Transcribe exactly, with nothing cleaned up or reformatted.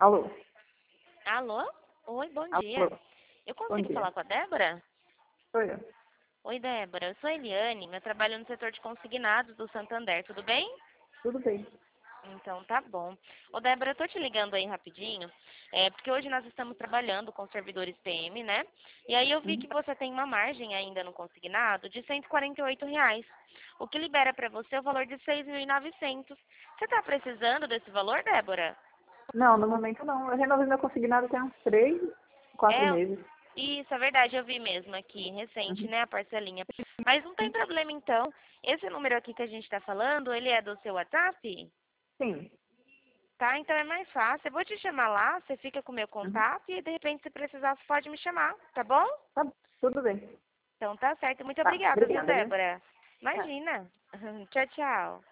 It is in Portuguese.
Alô? Alô? Oi, bom dia. Alô? Eu Bom consigo dia. falar com a Débora? Sou eu. Oi, Débora. Eu sou a Eliane, eu trabalho no setor de consignados do Santander, tudo bem? Tudo bem. Então tá bom. Ô, Débora, eu tô te ligando aí rapidinho, é, porque hoje nós estamos trabalhando com servidores P M, né? E aí eu vi Uhum. que você tem uma margem ainda no consignado de cento e quarenta e oito reais, o que libera para você o valor de seis mil e novecentos. Você tá precisando desse valor, Débora? Não, no momento não. Eu renovei meu consignado tem uns três, quatro É, meses. isso é verdade, eu vi mesmo aqui, recente, Uhum. né, a parcelinha. Mas não tem problema então. Esse número aqui que a gente está falando, ele é do seu WhatsApp? Sim. Tá, então é mais fácil. Eu vou te chamar lá, você fica com o meu Uhum. contato e de repente se precisar você pode me chamar, tá bom? Tá, tudo bem. Então tá certo. Muito Tá, obrigada, viu, obrigada, viu? Débora? Tá. Imagina. Tchau, tchau.